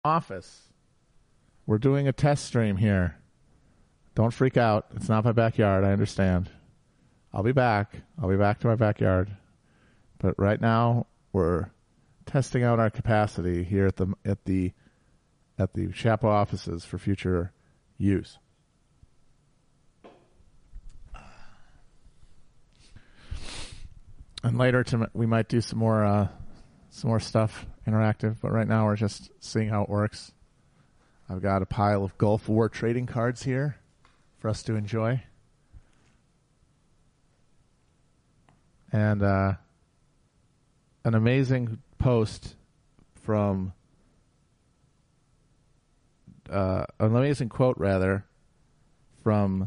office. We're doing a test stream here. Don't freak out. It's not my backyard. I understand. I'll be back. I'll be back to my backyard. But right now, we're testing out our capacity here at the Chapo offices for future use. And later, we might do some more stuff interactive. But right now, we're just seeing how it works. I've got a pile of Gulf War trading cards here for us to enjoy. And an amazing post from an amazing quote, rather, from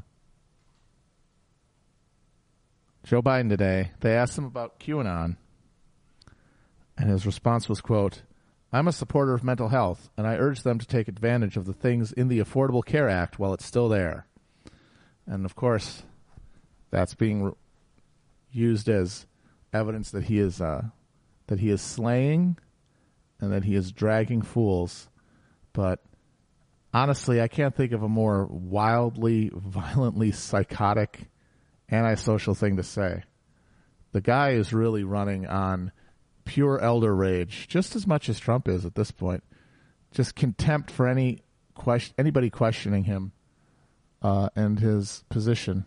Joe Biden today. They asked him about QAnon, and his response was, quote, "I'm a supporter of mental health, and I urge them to take advantage of the things in the Affordable Care Act while it's still there." And, of course, that's being used as evidence that he is slaying and that he is dragging fools. But honestly, I can't think of a more wildly, violently psychotic, antisocial thing to say. The guy is really running on pure elder rage, just as much as Trump is at this point. Just contempt for anybody questioning him and his position.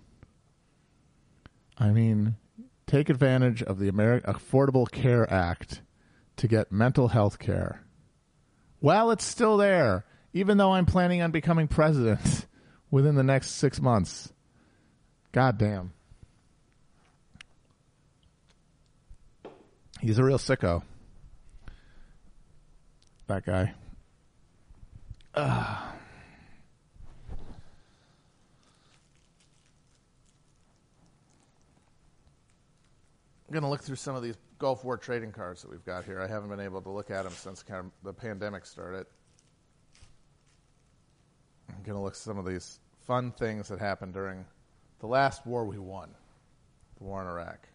I mean, take advantage of the Affordable Care Act to get mental health care. Well, it's still there, even though I'm planning on becoming president within the next 6 months. God damn. He's a real sicko. That guy. I'm going to look through some of these Gulf War trading cards that we've got here. I haven't been able to look at them since kind of the pandemic started. I'm going to look at some of these fun things that happened during the last war we won, the war in Iraq.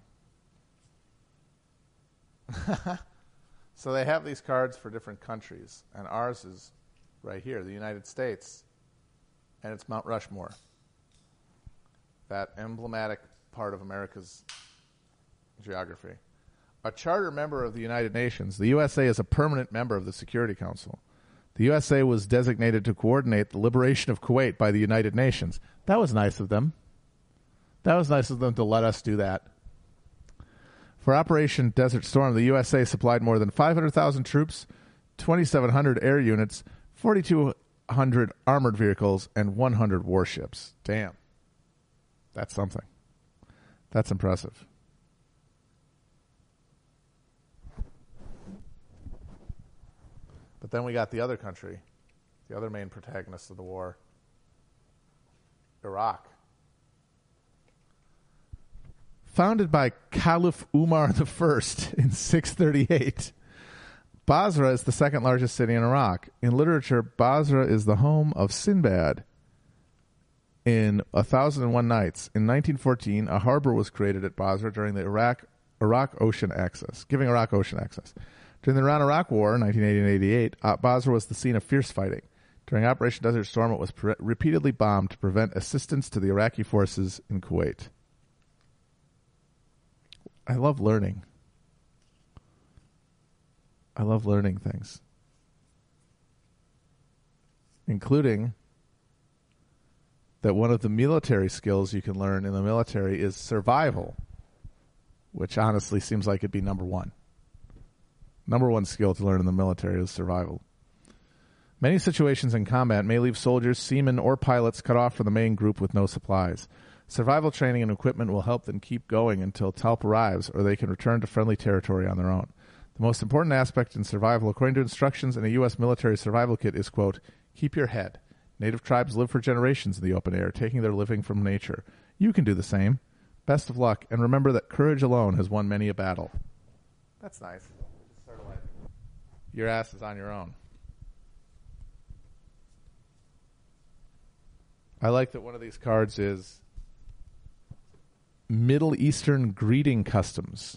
So they have these cards for different countries, and ours is right here, the United States, and it's Mount Rushmore, that emblematic part of America's geography. A charter member of the United Nations, the USA is a permanent member of the Security Council. The USA was designated to coordinate the liberation of Kuwait by the United Nations. That was nice of them. That was nice of them to let us do that. For Operation Desert Storm, the USA supplied more than 500,000 troops, 2,700 air units, 4,200 armored vehicles, and 100 warships. Damn. That's something. That's impressive. But then we got the other country, the other main protagonist of the war, Iraq. Founded by Caliph Umar I in 638, Basra is the second largest city in Iraq. In literature, Basra is the home of Sinbad in 1001 Nights. In 1914, a harbor was created at Basra during the Iraq Ocean Access, giving Iraq ocean access. During the Iran-Iraq War, 1980 and 88, Basra was the scene of fierce fighting. During Operation Desert Storm, it was repeatedly bombed to prevent assistance to the Iraqi forces in Kuwait. I love learning. I love learning things. Including that one of the military skills you can learn in the military is survival, which honestly seems like it'd be number one. Number one skill to learn in the military is survival. Many situations in combat may leave soldiers, seamen, or pilots cut off from the main group with no supplies. Survival training and equipment will help them keep going until help arrives, or they can return to friendly territory on their own. The most important aspect in survival, according to instructions in a U.S. military survival kit, is, quote, keep your head. Native tribes live for generations in the open air, taking their living from nature. You can do the same. Best of luck, and remember that courage alone has won many a battle. That's nice. Just sort of like your ass is on your own. I like that one of these cards is Middle Eastern greeting customs.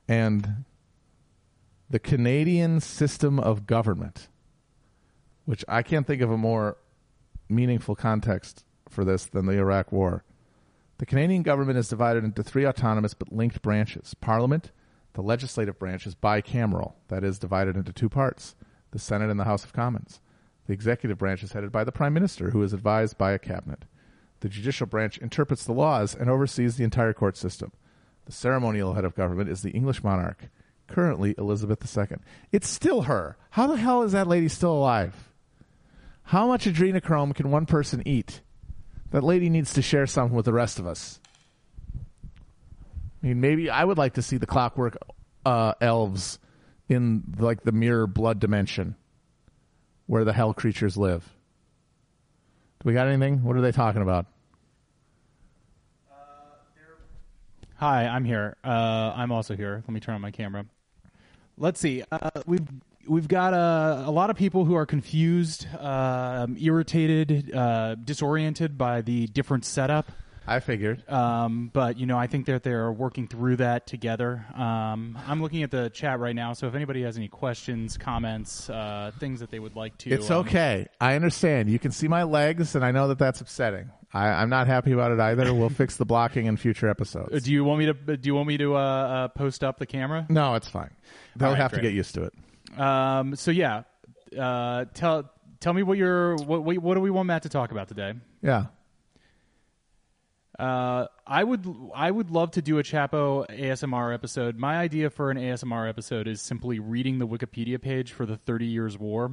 and the Canadian system of government, which I can't think of a more meaningful context for this than the Iraq War. The Canadian government is divided into three autonomous but linked branches. Parliament, the legislative branch, is bicameral, that is, divided into two parts, the Senate and the House of Commons. The executive branch is headed by the Prime Minister, who is advised by a cabinet. The judicial branch interprets the laws and oversees the entire court system. The ceremonial head of government is the English monarch, currently Elizabeth II. It's still her. How the hell is that lady still alive? How much adrenochrome can one person eat? That lady needs to share some with the rest of us. I mean, maybe I would like to see the clockwork elves in like the mirror blood dimension where the hell creatures live. Do we got anything? What are they talking about? Hi, I'm here. I'm also here. Let me turn on my camera. Let's see. We've got a lot of people who are confused, irritated, disoriented by the different setup. I figured. But, I think that they're working through that together. I'm looking at the chat right now, so if anybody has any questions, comments, things that they would like to... It's okay. I understand. You can see my legs, and I know that that's upsetting. I'm not happy about it either. We'll fix the blocking in future episodes. Do you want me to post up the camera? No, it's fine. They'll have to get used to it. So yeah, tell me what do we want Matt to talk about today? Yeah. I would love to do a Chapo ASMR episode. My idea for an ASMR episode is simply reading the Wikipedia page for the 30 Years' War.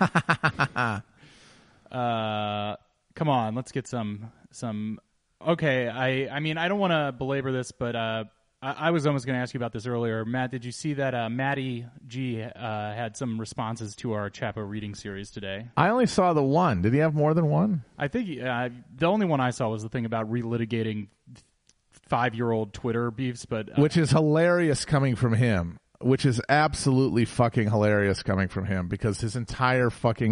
Come on, let's get some. Okay, I mean, I don't want to belabor this, but I was almost going to ask you about this earlier. Matt, did you see that Matty G had some responses to our Chapo reading series today? I only saw the one. Did he have more than one? I think the only one I saw was the thing about relitigating 5-year-old Twitter beefs, but which is hilarious coming from him. Which is absolutely fucking hilarious coming from him, because his entire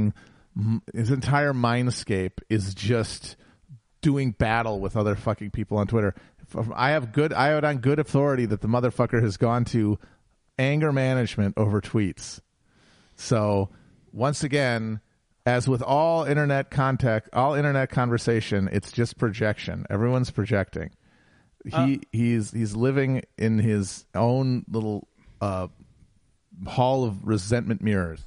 mindscape is just doing battle with other fucking people on Twitter. I have it on good authority that the motherfucker has gone to anger management over tweets. So once again, as with all internet conversation, it's just projection. Everyone's projecting. He's living in his own little hall of resentment mirrors.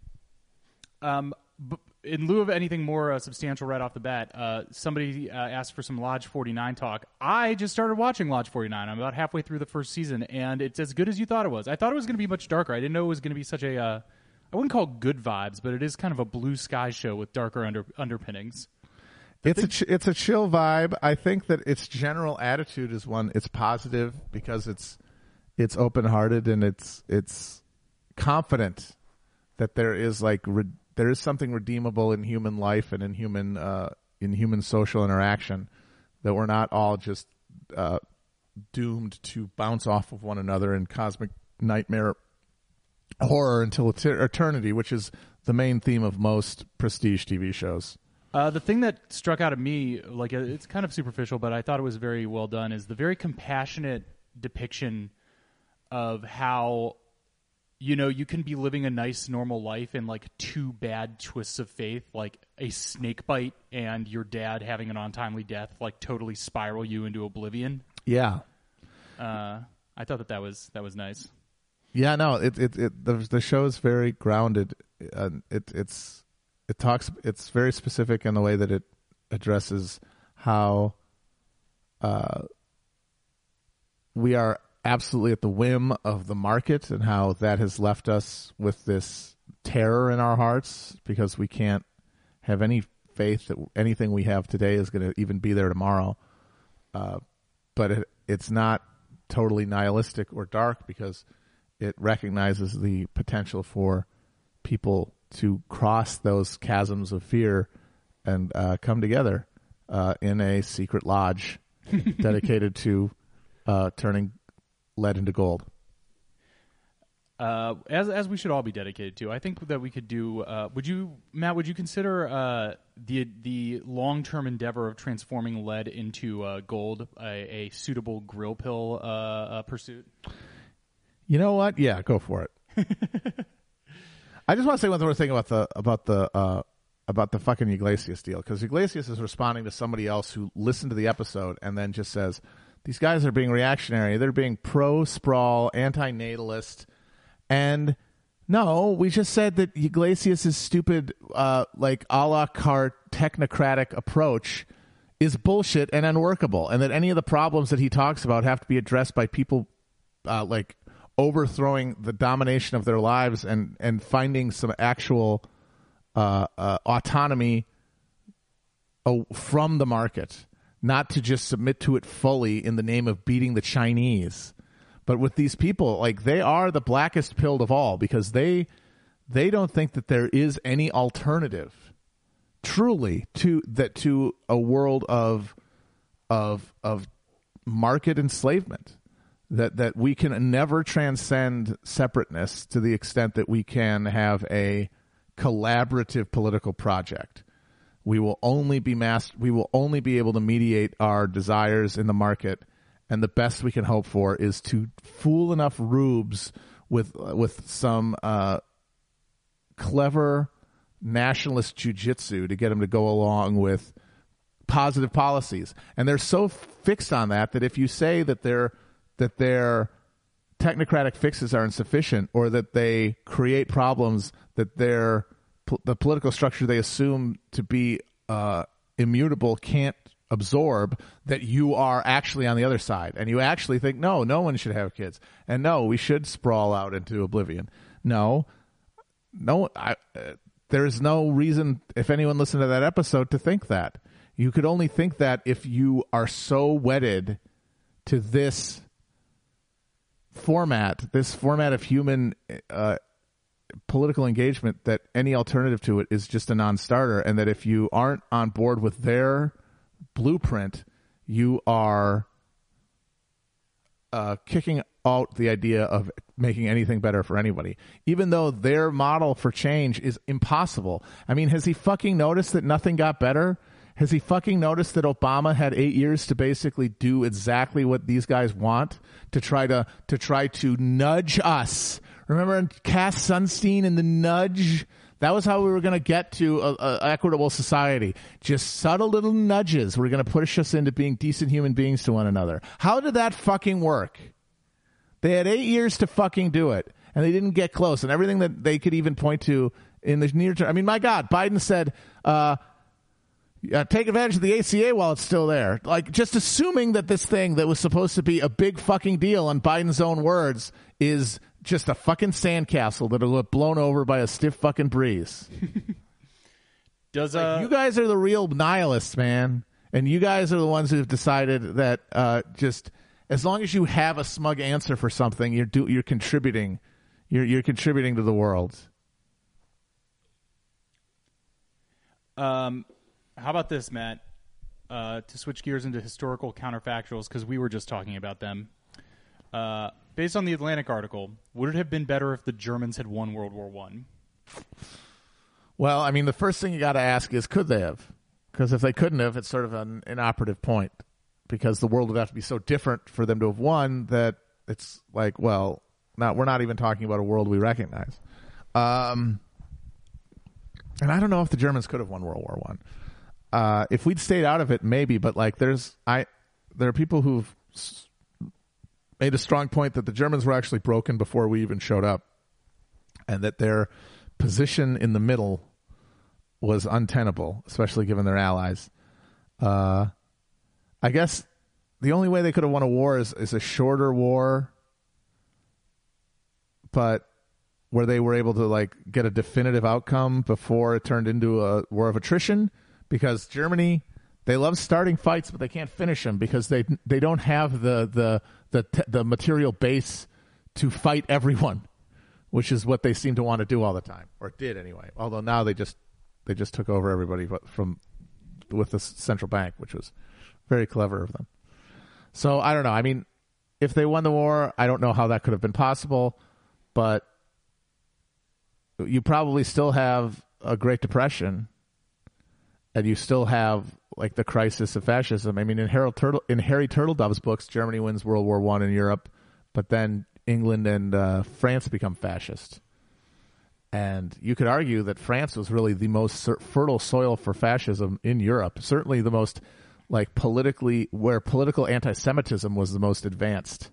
In lieu of anything more substantial right off the bat, somebody asked for some Lodge 49 talk. I just started watching Lodge 49. I'm about halfway through the first season, and it's as good as you thought it was. I thought it was going to be much darker. I didn't know it was going to be such a, I wouldn't call it good vibes, but it is kind of a blue sky show with darker underpinnings. It's a chill vibe. I think that its general attitude is one. It's positive because it's open-hearted and it's confident that there is there is something redeemable in human life and in human social interaction, that we're not all just doomed to bounce off of one another in cosmic nightmare horror until eternity, which is the main theme of most prestige TV shows. The thing that struck out at me, it's kind of superficial, but I thought it was very well done, is the very compassionate depiction of how, you can be living a nice, normal life and two bad twists of fate, like a snake bite and your dad having an untimely death, totally spiral you into oblivion. Yeah. I thought that was nice. Yeah, no, the show is very grounded. It's very specific in the way that it addresses how we are absolutely at the whim of the market, and how that has left us with this terror in our hearts because we can't have any faith that anything we have today is going to even be there tomorrow. But it's not totally nihilistic or dark, because it recognizes the potential for people to cross those chasms of fear and come together in a secret lodge dedicated to turning lead into gold. As we should all be dedicated to. I think that we could do. Would you consider the long-term endeavor of transforming lead into gold a suitable grill pill pursuit? You know what? Yeah, go for it. I just want to say one more thing about the fucking Iglesias deal, because Iglesias is responding to somebody else who listened to the episode and then just says, these guys are being reactionary. They're being pro-sprawl, anti-natalist. And no, we just said that Iglesias' stupid, like a la carte technocratic approach is bullshit and unworkable, and that any of the problems that he talks about have to be addressed by people like overthrowing the domination of their lives and finding some actual autonomy from the market, not to just submit to it fully in the name of beating the Chinese. But with these people, like, they are the blackest pilled of all, because they don't think that there is any alternative truly to a world of market enslavement. That we can never transcend separateness to the extent that we can have a collaborative political project. We will only be able to mediate our desires in the market, and the best we can hope for is to fool enough rubes with some clever nationalist jujitsu to get them to go along with positive policies. And they're so fixed on that if you say that their technocratic fixes are insufficient, or that they create problems that the political structure they assume to be immutable can't absorb, that you are actually on the other side, and you actually think, no one should have kids, and no, we should sprawl out into oblivion. There's no reason, if anyone listened to that episode, to think that. You could only think that if you are so wedded to this format of human political engagement, that any alternative to it is just a non-starter, and that if you aren't on board with their blueprint, you are kicking out the idea of making anything better for anybody, even though their model for change is impossible. I mean, has he fucking noticed that nothing got better? Has he fucking noticed that Obama had 8 years to basically do exactly what these guys want, to try to nudge us? Remember Cass Sunstein and the nudge? That was how we were going to get to a equitable society. Just subtle little nudges were going to push us into being decent human beings to one another. How did that fucking work? They had 8 years to fucking do it, and they didn't get close. And everything that they could even point to in the near term. I mean, my God, Biden said, take advantage of the ACA while it's still there. Like, just assuming that this thing that was supposed to be a big fucking deal, in Biden's own words, is just a fucking sandcastle that'll get blown over by a stiff fucking breeze. You guys are the real nihilists, man. And you guys are the ones who've decided that just as long as you have a smug answer for something, you're contributing. You're contributing to the world. How about this, Matt? To switch gears into historical counterfactuals, because we were just talking about them. Based on the Atlantic article, would it have been better if the Germans had won World War I? Well, I mean, the first thing you got to ask is, could they have? Because if they couldn't have, it's sort of an inoperative point. Because the world would have to be so different for them to have won that it's like, well, we're not even talking about a world we recognize. And I don't know if the Germans could have won World War I. If we'd stayed out of it, maybe. But like, there are people who've made a strong point that the Germans were actually broken before we even showed up, and that their position in the middle was untenable, especially given their allies. I guess the only way they could have won a war is a shorter war, but where they were able to like get a definitive outcome before it turned into a war of attrition, because Germany, they love starting fights, but they can't finish them because they don't have the material base to fight everyone, which is what they seem to want to do all the time, or did anyway. Although now they just took over everybody with the central bank, which was very clever of them. So I don't know. I mean, if they won the war, I don't know how that could have been possible, but you probably still have a Great Depression, and you still have like the crisis of fascism. I mean, in Harry Turtledove's books, Germany wins World War I in Europe, but then England and France become fascist. And you could argue that France was really the most fertile soil for fascism in Europe. Certainly the most, like, where political anti-Semitism was the most advanced.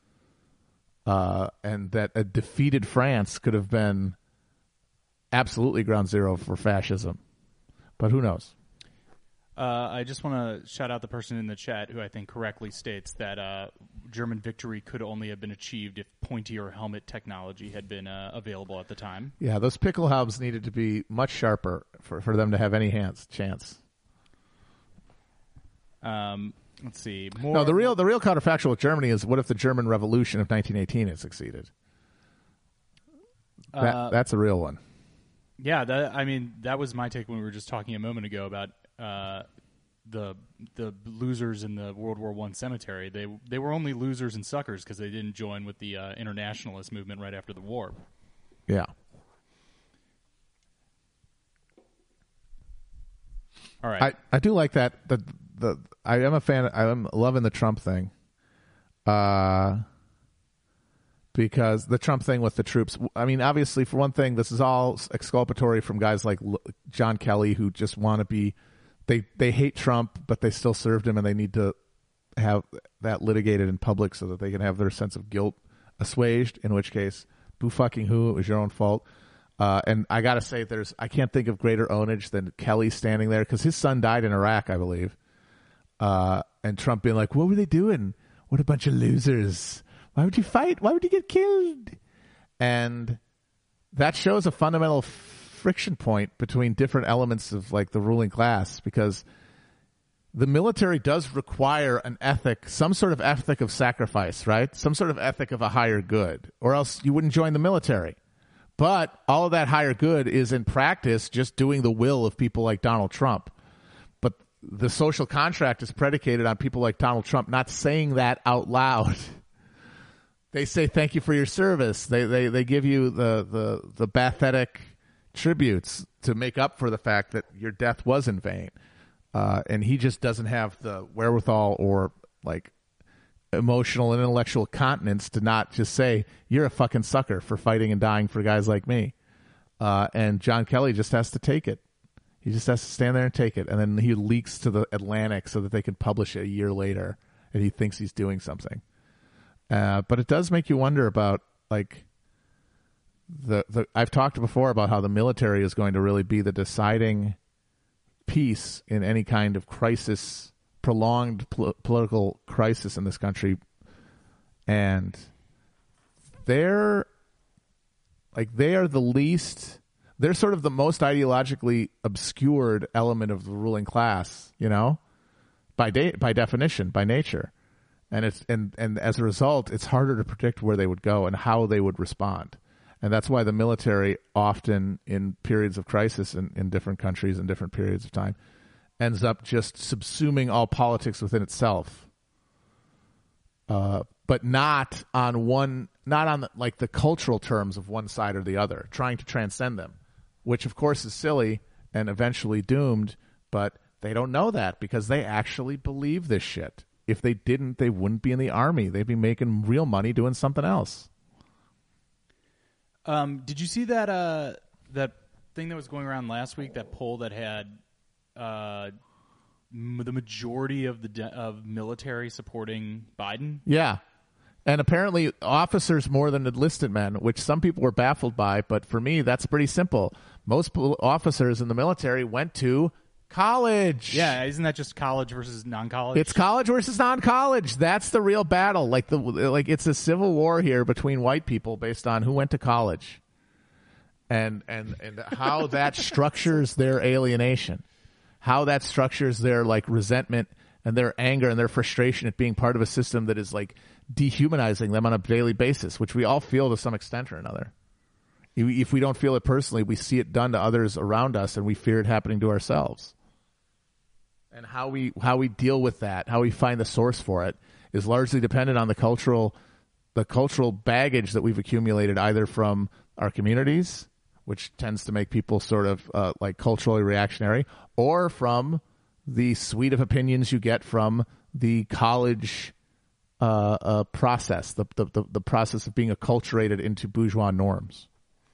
And that a defeated France could have been absolutely ground zero for fascism. But who knows? I just want to shout out the person in the chat who I think correctly states that German victory could only have been achieved if pointier helmet technology had been available at the time. Yeah, those Pickelhaubs needed to be much sharper for them to have any chance. Let's see. No, the real counterfactual with Germany is, what if the German Revolution of 1918 had succeeded? That's a real one. Yeah, that was my take when we were just talking a moment ago about the losers in the World War I cemetery. They were only losers and suckers because they didn't join with the internationalist movement right after the war. Yeah. All right. I do like that. I am a fan. I'm loving the Trump thing. Because the Trump thing with the troops, I mean, obviously, for one thing, this is all exculpatory from guys like John Kelly, who just want to be, they hate Trump, but they still served him, and they need to have that litigated in public so that they can have their sense of guilt assuaged, in which case, boo fucking who, it was your own fault. And I got to say, I can't think of greater ownage than Kelly standing there, because his son died in Iraq, I believe. And Trump being like, what were they doing? What a bunch of losers. Why would you fight? Why would you get killed? And that shows a fundamental friction point between different elements of, like, the ruling class, because the military does require an ethic, some sort of ethic of sacrifice, right? Some sort of ethic of a higher good, or else you wouldn't join the military. But all of that higher good is in practice just doing the will of people like Donald Trump. But the social contract is predicated on people like Donald Trump not saying that out loud. They say thank you for your service. They give you the pathetic tributes to make up for the fact that your death was in vain. And he just doesn't have the wherewithal or, like, emotional and intellectual continence to not just say, you're a fucking sucker for fighting and dying for guys like me. And John Kelly just has to take it. He just has to stand there and take it. And then he leaks to the Atlantic so that they can publish it a year later. And he thinks he's doing something. But it does make you wonder about, like, I've talked before about how the military is going to really be the deciding piece in any kind of crisis, prolonged political crisis in this country. And they're sort of the most ideologically obscured element of the ruling class, you know, by definition, by nature. And as a result, it's harder to predict where they would go and how they would respond. And that's why the military often, in periods of crisis in different countries and different periods of time, ends up just subsuming all politics within itself. But not on the cultural terms of one side or the other, trying to transcend them, which of course is silly and eventually doomed, but they don't know that because they actually believe this shit. If they didn't, they wouldn't be in the army. They'd be making real money doing something else. Did you see that thing that was going around last week? That poll that had the majority of military supporting Biden. Yeah, and apparently officers more than enlisted men, which some people were baffled by. But for me, that's pretty simple. Most officers in the military went to college. Yeah, isn't that just college versus non-college? It's college versus non-college. That's the real battle. Like it's a civil war here between white people based on who went to college, and how that structures their alienation, how that structures their, like, resentment and their anger and their frustration at being part of a system that is, like, dehumanizing them on a daily basis, which we all feel to some extent or another. If we don't feel it personally, we see it done to others around us, and we fear it happening to ourselves. And how we deal with that, how we find the source for it, is largely dependent on the cultural baggage that we've accumulated, either from our communities, which tends to make people sort of like culturally reactionary, or from the suite of opinions you get from the college process, the process of being acculturated into bourgeois norms.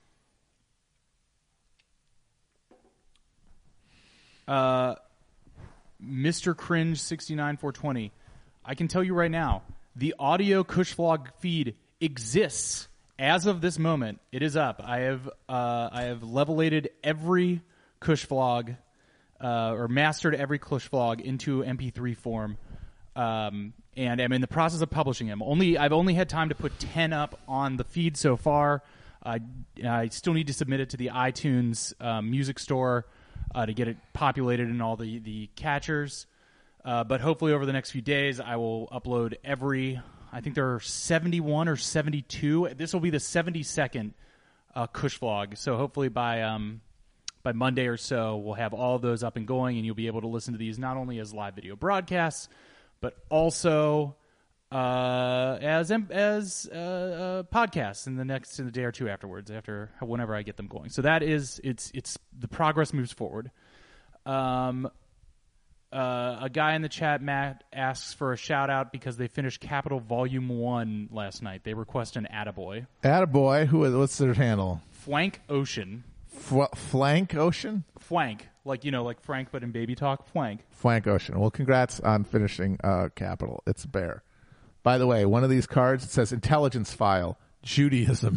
Mr. Cringe 69420. I can tell you right now, the audio Kush Vlog feed exists as of this moment. It is up. I have levelated every Kush Vlog, or mastered every Kush Vlog into MP3 form, and I'm in the process of publishing them. I've only had time to put 10 up on the feed so far. I still need to submit it to the iTunes music store to get it populated in all the catchers. But hopefully over the next few days, I will upload I think there are 71 or 72. This will be the 72nd Kush Vlog. So hopefully by Monday or so, we'll have all of those up and going, and you'll be able to listen to these not only as live video broadcasts, but also as podcasts in the day or two afterwards, whenever I get them going. So that is it's the progress moves forward. A guy in the chat, Matt, asks for a shout out because they finished Capital Volume 1 last night. They request an attaboy. Attaboy? What's their handle? Flank Ocean. Flank Ocean? Flank. Like Frank, but in baby talk. Flank. Flank Ocean. Well, congrats on finishing Capital. It's a bear. By the way, one of these cards, it says intelligence file, Judaism.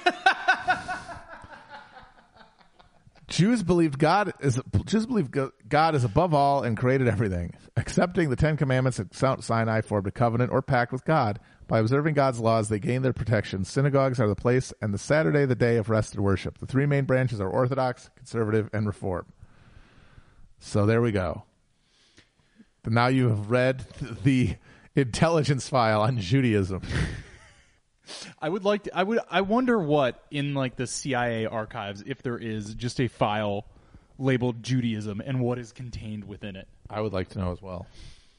Jews believe God is above all and created everything. Accepting the Ten Commandments at Mount Sinai formed a covenant or pact with God. By observing God's laws, they gain their protection. Synagogues are the place, and the Saturday the day of rest and worship. The three main branches are Orthodox, Conservative, and Reform. So there we go. Now you have read the intelligence file on Judaism. I wonder what in like the CIA archives, if there is just a file labeled Judaism and what is contained within it. I would like to know as well.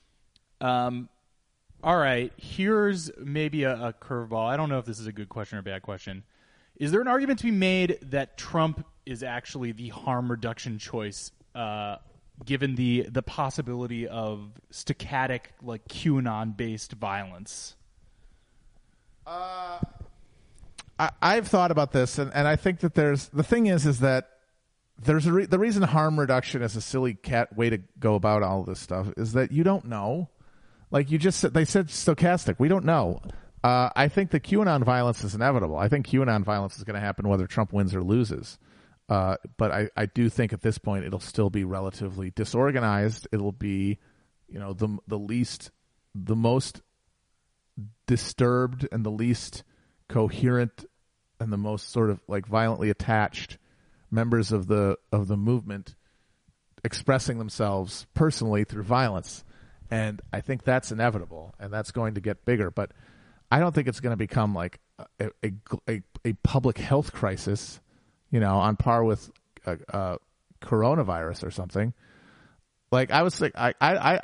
All right, here's maybe a curveball. I don't know if this is a good question or a bad question. Is there an argument to be made that Trump is actually the harm reduction choice, given the possibility of stochastic, like QAnon-based violence? I've thought about this, and I think that the thing is that there's the reason harm reduction is a silly cat way to go about all this stuff is that you don't know. Like they said stochastic. We don't know. I think the QAnon violence is inevitable. I think QAnon violence is going to happen whether Trump wins or loses. But I do think at this point it'll still be relatively disorganized. It'll be, the most disturbed and the least coherent and the most sort of like violently attached members of the movement expressing themselves personally through violence. And I think that's inevitable, and that's going to get bigger. But I don't think it's going to become like a public health crisis, on par with coronavirus or something. Like I was like, I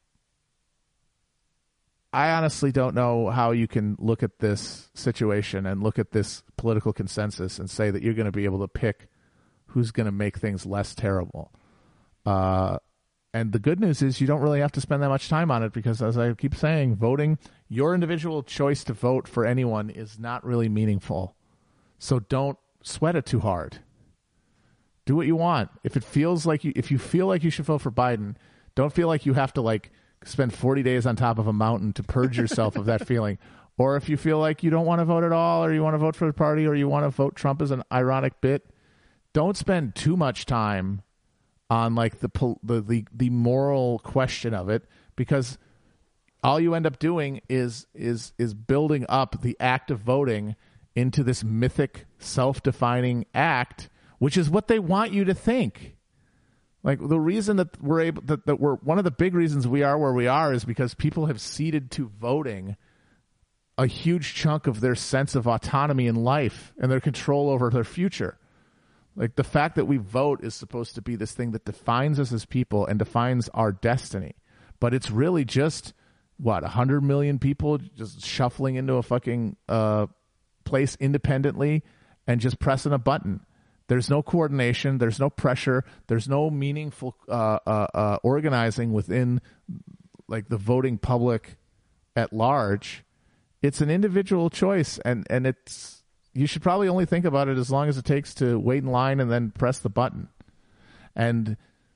honestly don't know how you can look at this situation and look at this political consensus and say that you're going to be able to pick who's going to make things less terrible. And the good news is you don't really have to spend that much time on it because, as I keep saying, voting, your individual choice to vote for anyone is not really meaningful. So don't sweat it too hard. Do what you want. If you feel like you should vote for Biden, don't feel like you have to spend 40 days on top of a mountain to purge yourself of that feeling. Or if you feel like you don't want to vote at all, or you want to vote for the party, or you want to vote Trump as an ironic bit, don't spend too much time on the moral question of it, because all you end up doing is building up the act of voting into this mythic self-defining act, which is what they want you to think. Like the reason that we're one of the big reasons we are where we are is because people have ceded to voting a huge chunk of their sense of autonomy in life and their control over their future. Like the fact that we vote is supposed to be this thing that defines us as people and defines our destiny. But it's really just, 100 million people just shuffling into a fucking place independently and just pressing a button. There's no coordination. There's no pressure. There's no meaningful organizing within the voting public at large, it's an individual choice, and it's you should probably only think about it as long as it takes to wait in line and then press the button. And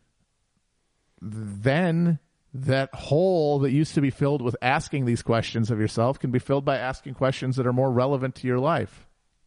then that hole that used to be filled with asking these questions of yourself can be filled by asking questions that are more relevant to your life.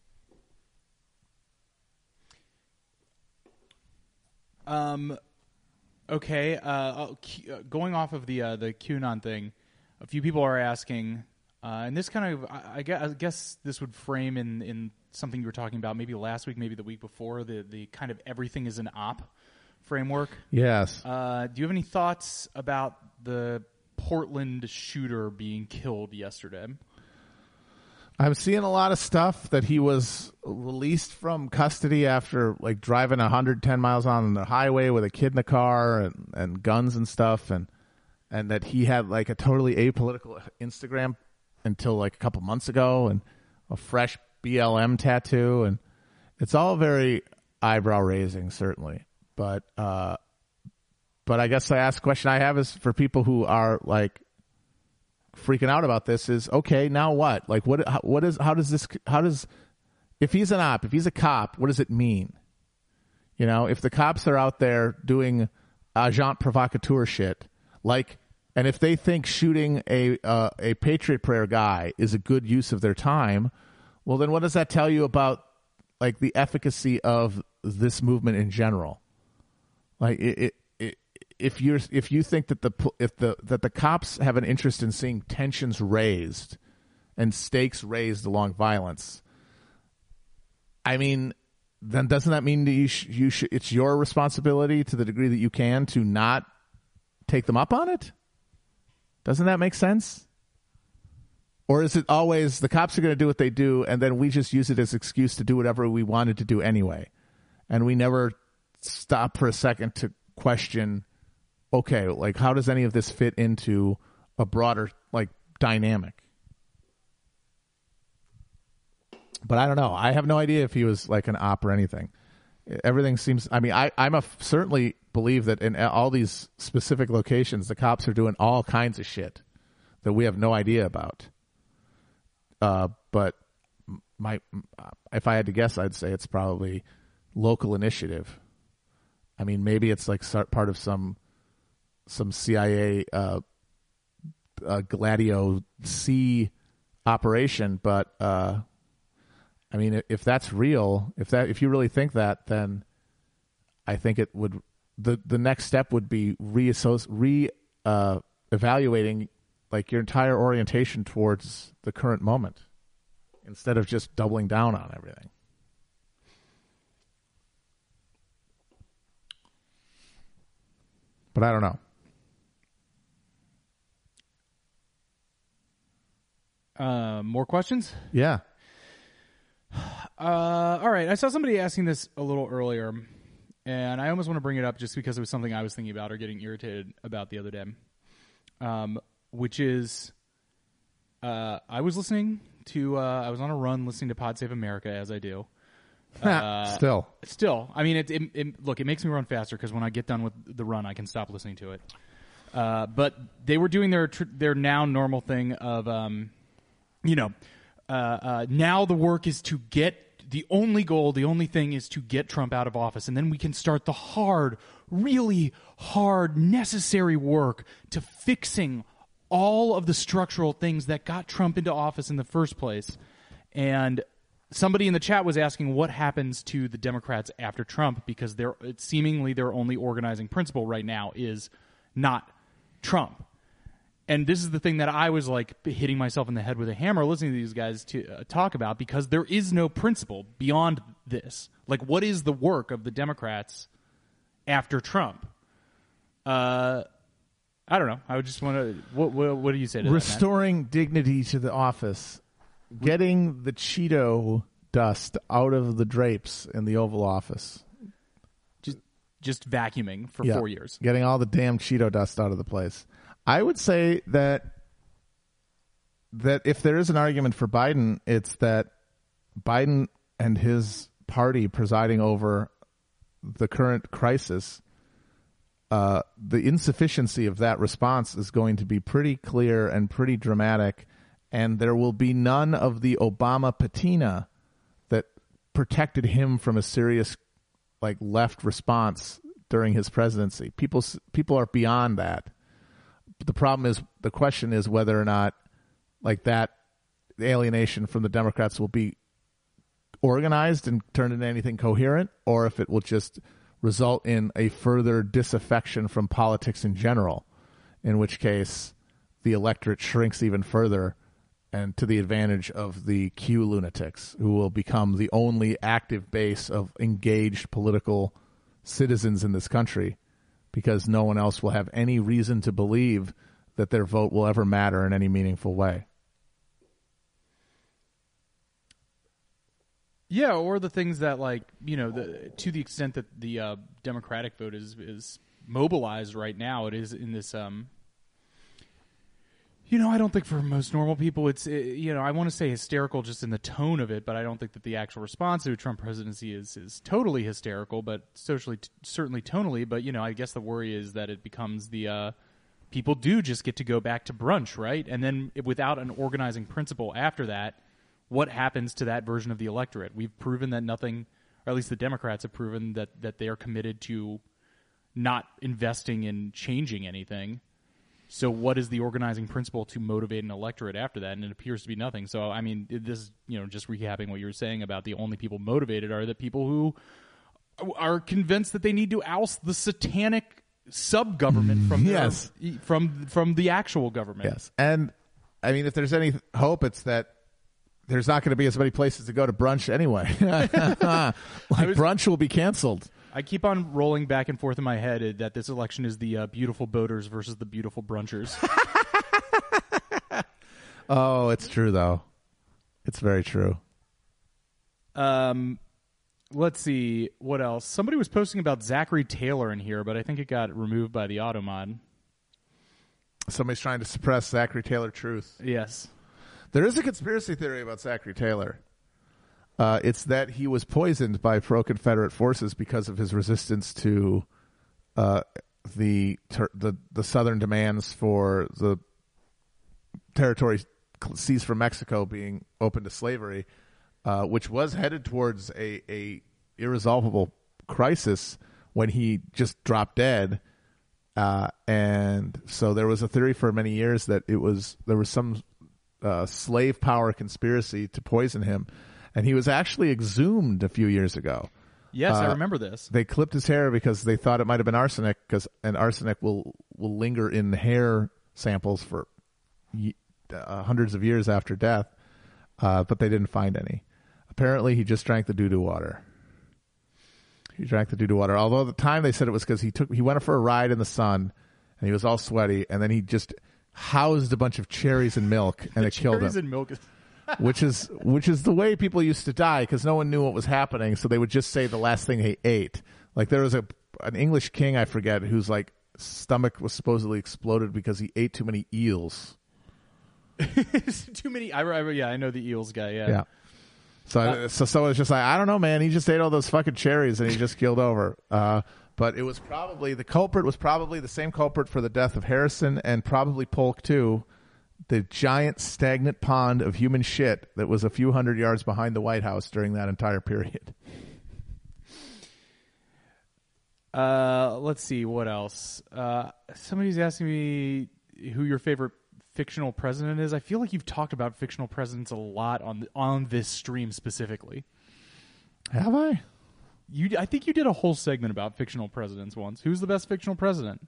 Okay. Going off of the QAnon thing, a few people are asking, and this kind of, I guess this would frame in something you were talking about maybe last week, maybe the week before, the kind of everything is an op framework. Yes. Do you have any thoughts about the Portland shooter being killed yesterday? I'm seeing a lot of stuff that he was released from custody after like driving 110 miles on the highway with a kid in the car and guns and stuff, and that he had like a totally apolitical Instagram until like a couple months ago, and a fresh BLM tattoo, and it's all very eyebrow raising, certainly. But I guess I ask the question I have is for people who are like freaking out about this is, okay, now what? Like if he's an op, if he's a cop, what does it mean? You know, if the cops are out there doing agent provocateur shit, like, and if they think shooting a Patriot Prayer guy is a good use of their time, well, then what does that tell you about like the efficacy of this movement in general? Like if you think that the cops have an interest in seeing tensions raised and stakes raised along violence, I mean, then doesn't that mean that you should it's your responsibility to the degree that you can to not take them up on it? Doesn't that make sense? Or is it always the cops are going to do what they do, and then we just use it as excuse to do whatever we wanted to do anyway, and we never stop for a second to question, okay, like how does any of this fit into a broader like dynamic? But I don't know. I have no idea if he was like an op or anything. Everything seems. I mean, I'm certainly believe that in all these specific locations, the cops are doing all kinds of shit that we have no idea about. But if I had to guess, I'd say it's probably local initiative. I mean, maybe it's like part of some CIA Gladio C operation, but I mean, if that's real, if you really think that, then I think it would the next step would be evaluating like your entire orientation towards the current moment instead of just doubling down on everything. But I don't know. More questions? Yeah. All right. I saw somebody asking this a little earlier, and I almost want to bring it up just because it was something I was thinking about or getting irritated about the other day, which is I was listening to I was on a run listening to Pod Save America, as I do. Still. I mean, it makes me run faster because when I get done with the run, I can stop listening to it. But they were doing their now normal thing of, now the work is to get the only thing is to get Trump out of office, and then we can start the hard, really hard, necessary work to fixing all of the structural things that got Trump into office in the first place. And somebody in the chat was asking what happens to the Democrats after Trump, because seemingly their only organizing principle right now is not Trump. And this is the thing that I was like hitting myself in the head with a hammer listening to these guys to talk about, because there is no principle beyond this. Like, what is the work of the Democrats after Trump? I don't know. I would just want to. What do you say to Restoring that, Matt? dignity to the office, getting the Cheeto dust out of the drapes in the Oval Office. Just vacuuming for 4 years. Getting all the damn Cheeto dust out of the place. I would say that if there is an argument for Biden, it's that Biden and his party presiding over the current crisis the insufficiency of that response is going to be pretty clear and pretty dramatic, and there will be none of the Obama patina that protected him from a serious like left response during his presidency. People are beyond that. But the question is whether or not like that alienation from the Democrats will be organized and turned into anything coherent, or if it will just result in a further disaffection from politics in general, in which case the electorate shrinks even further and to the advantage of the Q lunatics, who will become the only active base of engaged political citizens in this country, because no one else will have any reason to believe that their vote will ever matter in any meaningful way. Yeah, or the things that, like, you know, to the extent that the Democratic vote is mobilized right now, it is in this, you know, I don't think for most normal people you know, I want to say hysterical just in the tone of it, but I don't think that the actual response to a Trump presidency is totally hysterical, but certainly tonally. But, you know, I guess the worry is that it becomes people do just get to go back to brunch, right? And then without an organizing principle after that, what happens to that version of the electorate? We've proven that nothing, or at least the Democrats have proven that they are committed to not investing in changing anything. So what is the organizing principle to motivate an electorate after that? And it appears to be nothing. So, I mean, this, you know, just recapping what you were saying about the only people motivated are the people who are convinced that they need to oust the satanic sub-government from Yes. from the actual government. Yes. And, I mean, if there's any hope, it's that there's not going to be as many places to go to brunch anyway. Brunch will be canceled. I keep on rolling back and forth in my head that this election is the beautiful boaters versus the beautiful brunchers. Oh, it's true, though. It's very true. Let's see. What else? Somebody was posting about Zachary Taylor in here, but I think it got removed by the Automod. Somebody's trying to suppress Zachary Taylor truth. Yes. There is a conspiracy theory about Zachary Taylor. It's that he was poisoned by pro-Confederate forces because of his resistance to the southern demands for the territory seized from Mexico being open to slavery, which was headed towards a irresolvable crisis when he just dropped dead. And so there was a theory for many years that there was some slave power conspiracy to poison him, and he was actually exhumed a few years ago. Yes, I remember this. They clipped his hair because they thought it might have been arsenic, and arsenic will linger in hair samples for hundreds of years after death, but they didn't find any. Apparently, he just drank the doo-doo water. Although at the time they said it was because he went for a ride in the sun, and he was all sweaty, and then he just housed a bunch of cherries and milk, and it killed him. Cherries and milk. which is the way people used to die, because no one knew what was happening, so they would just say the last thing they ate. Like there was an English king, I forget, whose like stomach was supposedly exploded because he ate too many eels. Too many. I know the eels guy. Yeah. So it's just like, I don't know, man. He just ate all those fucking cherries and he just keeled over. But it was probably the culprit was probably the same culprit for the death of Harrison and probably Polk too. The giant stagnant pond of human shit that was a few hundred yards behind the White House during that entire period. Let's see what else. Somebody's asking me who your favorite fictional president is. I feel like you've talked about fictional presidents a lot on this stream specifically. Have I? I think you did a whole segment about fictional presidents once. Who's the best fictional president?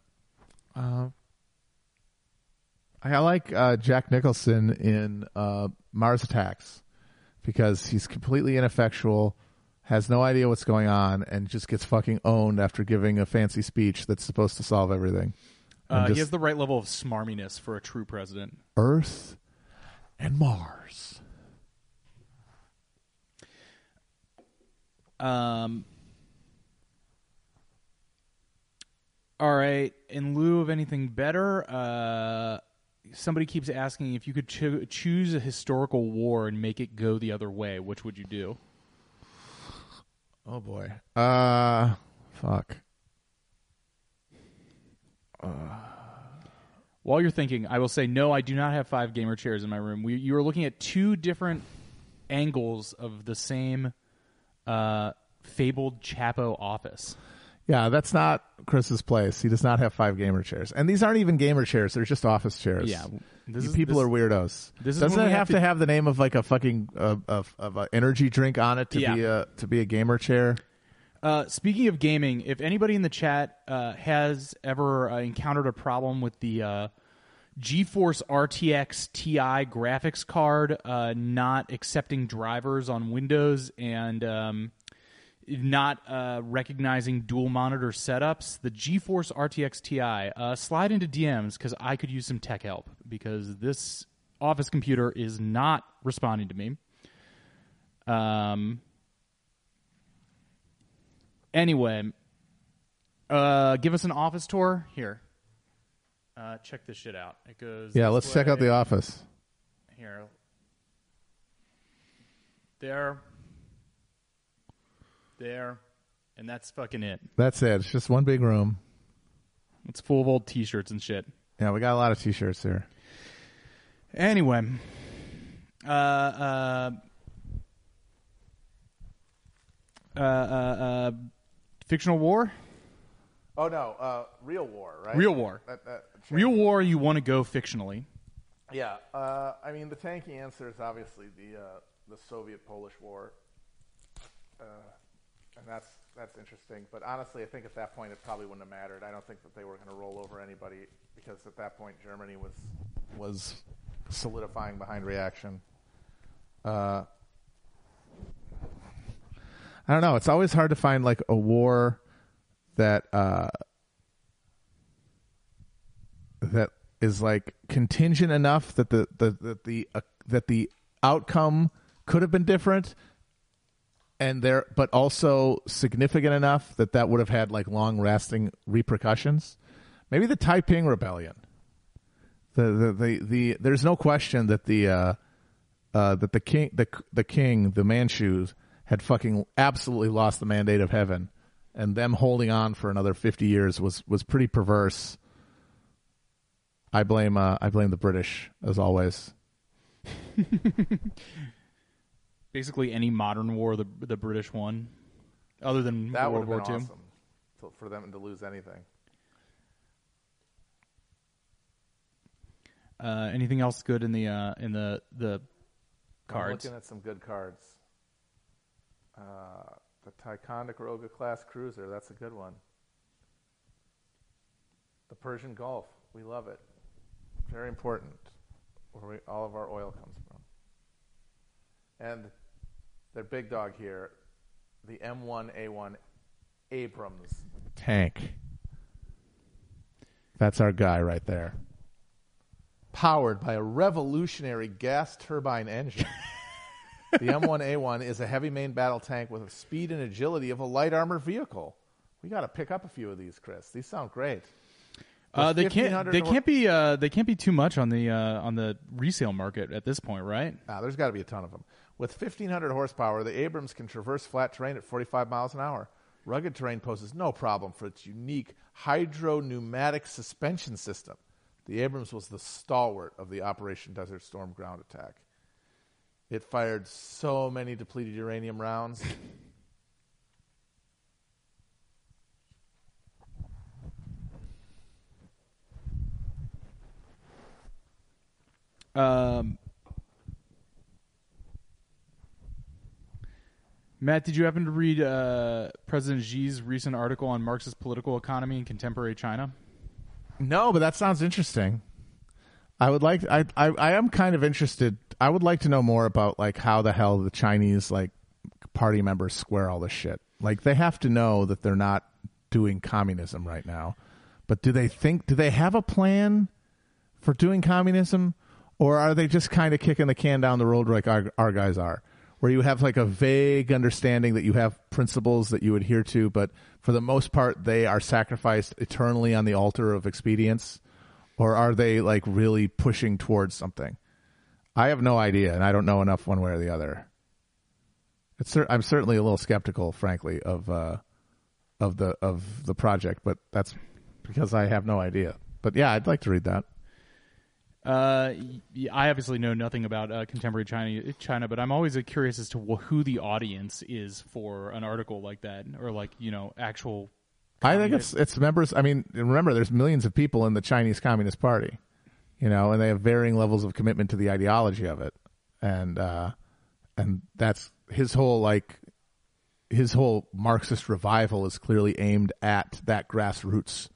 I like Jack Nicholson in Mars Attacks because he's completely ineffectual, has no idea what's going on, and just gets fucking owned after giving a fancy speech that's supposed to solve everything. He has the right level of smarminess for a true president. Earth and Mars. All right. In lieu of anything better, somebody keeps asking if you could choose a historical war and make it go the other way, which would you do? Oh boy. Fuck. While you're thinking, I will say no. I do not have 5 gamer chairs in my room. You are looking at 2 different angles of the same fabled Chapo office. Yeah, that's not Chris's place. He does not have 5 gamer chairs, and these aren't even gamer chairs. They're just office chairs. Yeah, people are weirdos. Doesn't it have to have the name of like a fucking of an energy drink on it to be a gamer chair? Speaking of gaming, if anybody in the chat has ever encountered a problem with the GeForce RTX Ti graphics card not accepting drivers on Windows and not recognizing dual monitor setups, the GeForce RTX Ti, slide into DMs because I could use some tech help because this office computer is not responding to me. Anyway, give us an office tour here. Check this shit out. It goes. Yeah, let's check out the office. Here. There, and that's fucking it. That's it. It's just one big room. It's full of old T-shirts and shit. Yeah, we got a lot of T-shirts here. Anyway, fictional war? Oh no, real war, right? Real war. Real war. You want to go fictionally? Yeah. I mean, the tanky answer is obviously the Soviet-Polish War. And that's interesting. But honestly, I think at that point it probably wouldn't have mattered. I don't think that they were going to roll over anybody because at that point Germany was solidifying behind reaction. I don't know. It's always hard to find like a war that that is like contingent enough that the outcome could have been different. But also significant enough that would have had like long-lasting repercussions. Maybe the Taiping Rebellion. There's no question that the king, the Manchus, had fucking absolutely lost the mandate of heaven, and them holding on for another 50 years was pretty perverse. I blame the British as always. Basically, any modern war the British won, other than that World War II. Awesome for them to lose anything. Anything else good in the cards? I'm looking at some good cards. The Ticonderoga class cruiser, that's a good one. The Persian Gulf, we love it. Very important, where all of our oil comes from. And their big dog here, the M1A1 Abrams tank. That's our guy right there. Powered by a revolutionary gas turbine engine. The M1A1 is a heavy main battle tank with the speed and agility of a light armored vehicle. We got to pick up a few of these, Chris. These sound great. They can't be too much on the resale market at this point, right? There's got to be a ton of them. With 1,500 horsepower, the Abrams can traverse flat terrain at 45 miles an hour. Rugged terrain poses no problem for its unique hydro-pneumatic suspension system. The Abrams was the stalwart of the Operation Desert Storm ground attack. It fired so many depleted uranium rounds. Matt, did you happen to read President Xi's recent article on Marxist political economy in contemporary China? No, but that sounds interesting. I am kind of interested. I would like to know more about like how the hell the Chinese like party members square all this shit. Like they have to know that they're not doing communism right now. But do they have a plan for doing communism, or are they just kind of kicking the can down the road like our guys are? Where you have like a vague understanding that you have principles that you adhere to, but for the most part, they are sacrificed eternally on the altar of expedience? Or are they like really pushing towards something? I have no idea, and I don't know enough one way or the other. I'm certainly a little skeptical, frankly, of the project, but that's because I have no idea. But yeah, I'd like to read that. I obviously know nothing about contemporary China, but I'm always curious as to who the audience is for an article like that, or like, you know, actual. I think it's members. I mean, remember, there's millions of people in the Chinese Communist Party, you know, and they have varying levels of commitment to the ideology of it, and that's his whole Marxist revival is clearly aimed at that grassroots.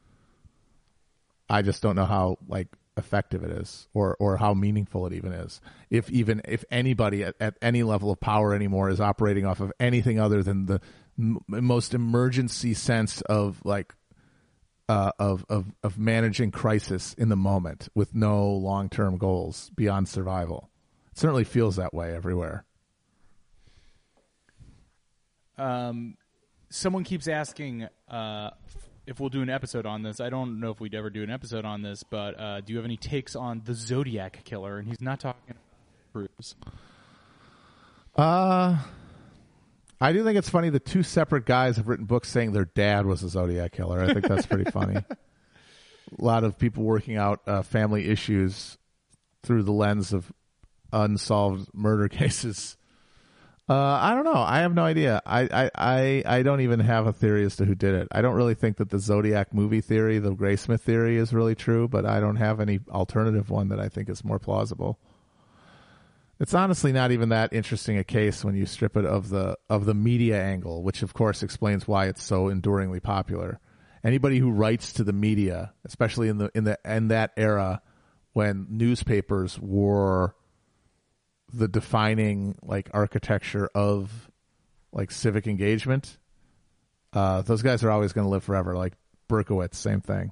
I just don't know how effective it is, or how meaningful it even is. If anybody at any level of power anymore is operating off of anything other than the most emergency sense of of managing crisis in the moment with no long-term goals beyond survival. It certainly feels that way everywhere. Someone keeps asking if we'll do an episode on this. I don't know if we'd ever do an episode on this, but do you have any takes on the Zodiac Killer? And he's not talking about Bruce. I do think it's funny that two separate guys have written books saying their dad was a Zodiac Killer. I think that's pretty funny. A lot of people working out family issues through the lens of unsolved murder cases. I don't know. I have no idea. I don't even have a theory as to who did it. I don't really think that the Zodiac movie theory, the Graysmith theory, is really true, but I don't have any alternative one that I think is more plausible. It's honestly not even that interesting a case when you strip it of the media angle, which of course explains why it's so enduringly popular. Anybody who writes to the media, especially in that era when newspapers were the defining architecture of civic engagement, those guys are always going to live forever. Like Berkowitz, same thing.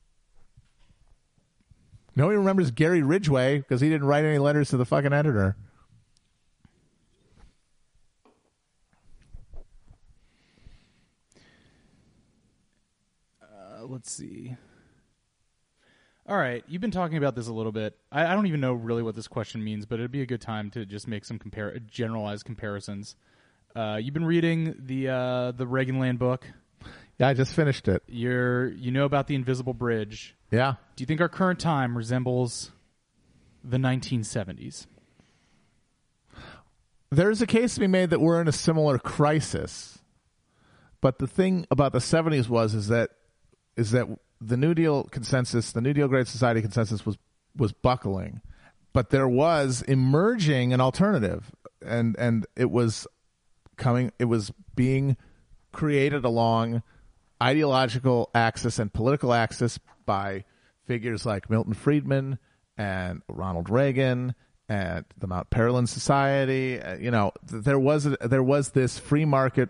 Nobody remembers Gary Ridgway because he didn't write any letters to the fucking editor. Let's see. All right, you've been talking about this a little bit. I don't even know really what this question means, but it'd be a good time to just make some generalized comparisons. You've been reading the Reaganland book. Yeah, I just finished it. You know about the Invisible Bridge. Yeah. Do you think our current time resembles the 1970s? There's a case to be made that we're in a similar crisis. But the thing about the 70s is that the New Deal consensus, the New Deal Great Society consensus was buckling. But there was emerging an alternative, and it was being created along ideological axis and political axis by figures like Milton Friedman and Ronald Reagan and the Mount Pelerin Society. There was this free market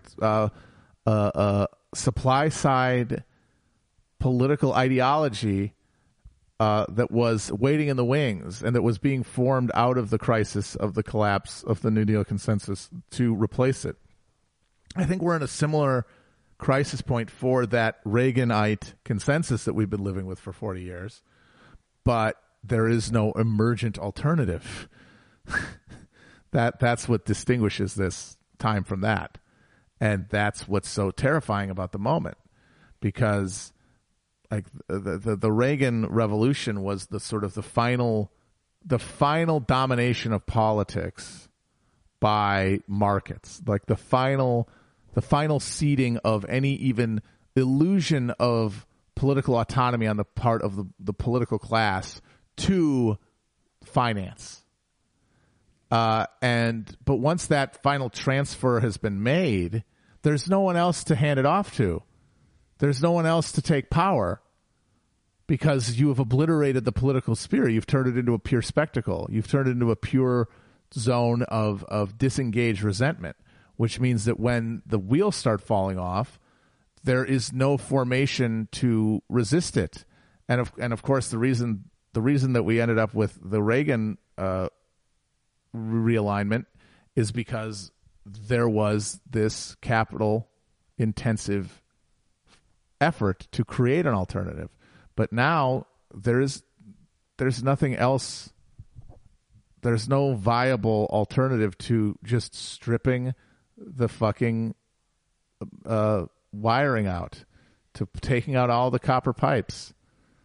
supply side political ideology that was waiting in the wings and that was being formed out of the crisis of the collapse of the New Deal consensus to replace it. I think we're in a similar crisis point for that Reaganite consensus that we've been living with for 40 years, but there is no emergent alternative. That's what distinguishes this time from that. And that's what's so terrifying about the moment, because the Reagan revolution was the sort of the final domination of politics by markets, like the final ceding of any even illusion of political autonomy on the part of the political class to finance. But once that final transfer has been made, there's no one else to hand it off to. There's no one else to take power, because you have obliterated the political sphere. You've turned it into a pure spectacle. You've turned it into a pure zone of disengaged resentment, which means that when the wheels start falling off, there is no formation to resist it. And of course, the reason that we ended up with the Reagan realignment is because there was this capital intensive effort to create an alternative. But now there's nothing else. There's no viable alternative to just stripping the fucking wiring out, to taking out all the copper pipes.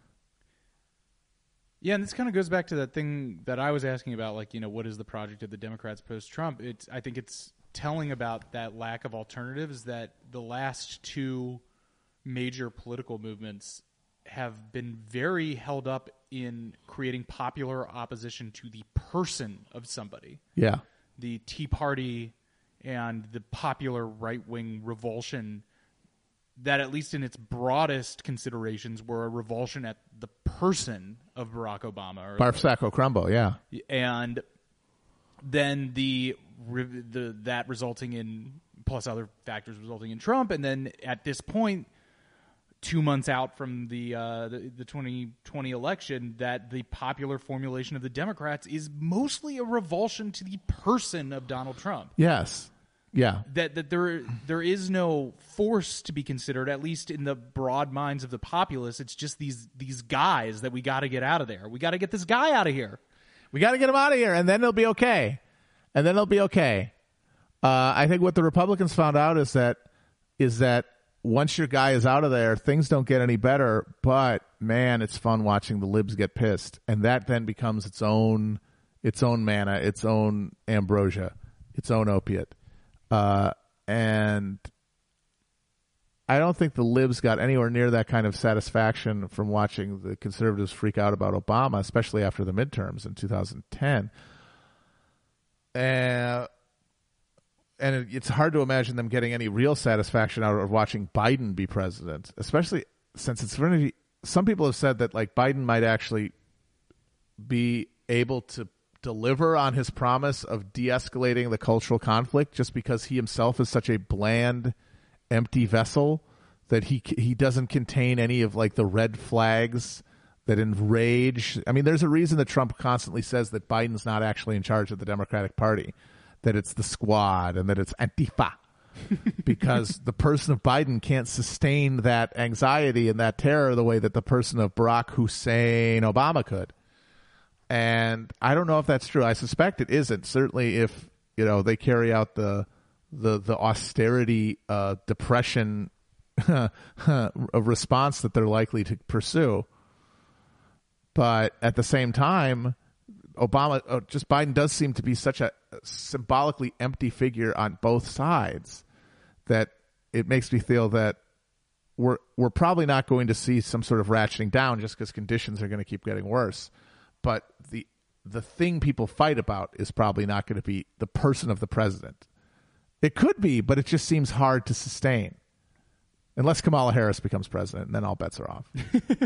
Yeah, and this kind of goes back to that thing that I was asking about, like, what is the project of the Democrats post-Trump? I think it's telling about that lack of alternatives, that the last two major political movements have been very held up in creating popular opposition to the person of somebody. Yeah. The Tea Party and the popular right-wing revulsion that, at least in its broadest considerations, were a revulsion at the person of Barack Obama. Barf-Sacco Crumbo, yeah. And then that resulting in, plus other factors resulting in Trump, and then at this point, 2 months out from the 2020 election, that the popular formulation of the Democrats is mostly a revulsion to the person of Donald Trump. Yes. Yeah. That there is no force to be considered, at least in the broad minds of the populace. It's just these guys that we got to get out of there. We got to get this guy out of here. We got to get him out of here, and then it'll be okay. I think what the Republicans found out is that once your guy is out of there, things don't get any better. But man, it's fun watching the libs get pissed, and that then becomes its own manna, its own ambrosia, its own opiate. And I don't think the libs got anywhere near that kind of satisfaction from watching the conservatives freak out about Obama, especially after the midterms in 2010. And it's hard to imagine them getting any real satisfaction out of watching Biden be president, especially since it's very, some people have said that like Biden might actually be able to deliver on his promise of de-escalating the cultural conflict just because he himself is such a bland, empty vessel that he doesn't contain any of like the red flags that enrage. I mean, there's a reason that Trump constantly says that Biden's not actually in charge of the Democratic Party, that it's the squad and that it's Antifa, because the person of Biden can't sustain that anxiety and that terror the way that the person of Barack Hussein Obama could. And I don't know if that's true. I suspect it isn't. Certainly if, they carry out the austerity, depression response that they're likely to pursue. But at the same time, Biden does seem to be such a symbolically empty figure on both sides that it makes me feel that we're probably not going to see some sort of ratcheting down just because conditions are going to keep getting worse. But the thing people fight about is probably not going to be the person of the president. It could be, but it just seems hard to sustain. Unless Kamala Harris becomes president, and then all bets are off.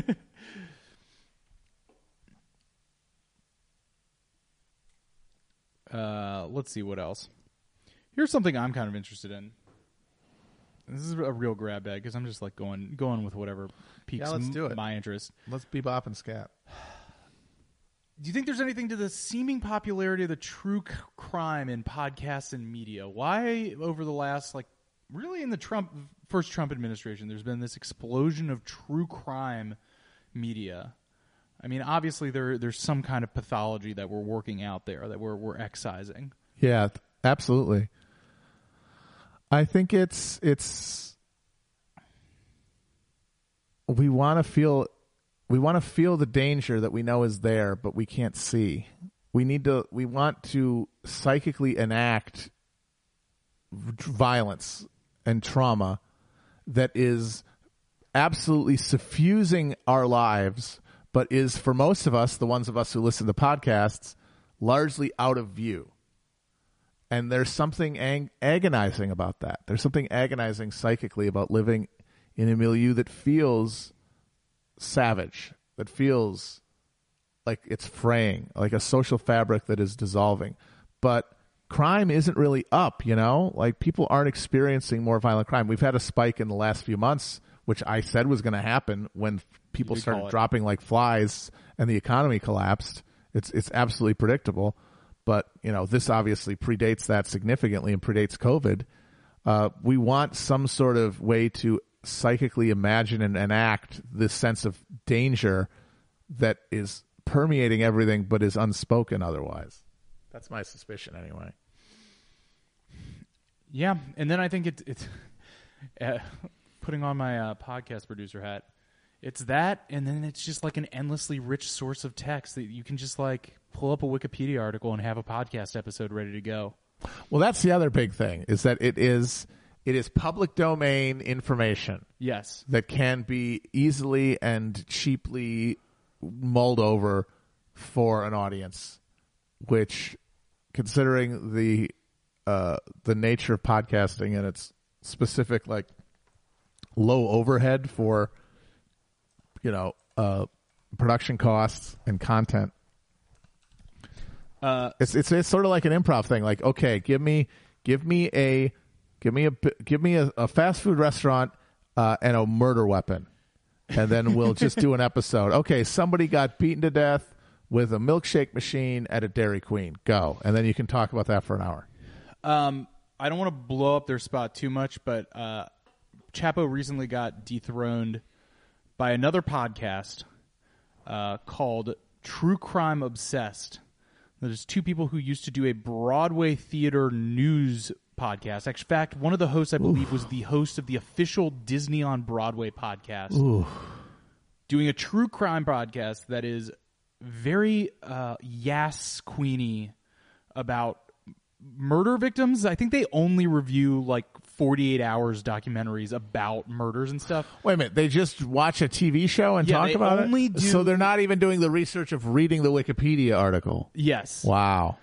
Let's see what else. Here's something I'm kind of interested in. This is a real grab bag because I'm just like going with whatever piques my interest. Let's bebop and scat. Do you think there's anything to the seeming popularity of the true crime in podcasts and media? Why, over the last, really in the first Trump administration, there's been this explosion of true crime media? I mean, obviously there's some kind of pathology that we're working out there, that we're excising. Yeah, absolutely. I think it's we want to feel the danger that we know is there, but we can't see. We want to psychically enact violence and trauma that is absolutely suffusing our lives, but is, for most of us, the ones of us who listen to podcasts, largely out of view. And there's something agonizing about that. There's something agonizing psychically about living in a milieu that feels savage, that feels like it's fraying, like a social fabric that is dissolving. But crime isn't really up, like people aren't experiencing more violent crime. We've had a spike in the last few months, which I said was going to happen when people started dropping like flies and the economy collapsed. It's absolutely predictable. But, this obviously predates that significantly and predates COVID. We want some sort of way to psychically imagine and enact this sense of danger that is permeating everything but is unspoken otherwise. That's my suspicion anyway. Yeah, and then I think it's putting on my podcast producer hat. It's that, and then it's just like an endlessly rich source of text that you can just like pull up a Wikipedia article and have a podcast episode ready to go. Well, that's the other big thing, is that it is public domain information. Yes. That can be easily and cheaply mulled over for an audience, which, considering the nature of podcasting and its specific like low overhead for production costs and content, it's sort of like an improv thing. Like, okay, give me a fast food restaurant and a murder weapon, and then we'll just do an episode. Okay, somebody got beaten to death with a milkshake machine at a Dairy Queen. Go, and then you can talk about that for an hour. I don't want to blow up their spot too much, but Chapo recently got dethroned by another podcast called True Crime Obsessed. There's two people who used to do a Broadway theater news podcast. In fact, one of the hosts, I believe, was the host of the official Disney on Broadway podcast. Doing a true crime podcast that is very Yas Queenie about murder victims. I think they only review like 48 hours documentaries about murders and stuff. Wait a minute, they just watch a TV show and talk about it? So they're not even doing the research of reading the Wikipedia article? Yes. Wow.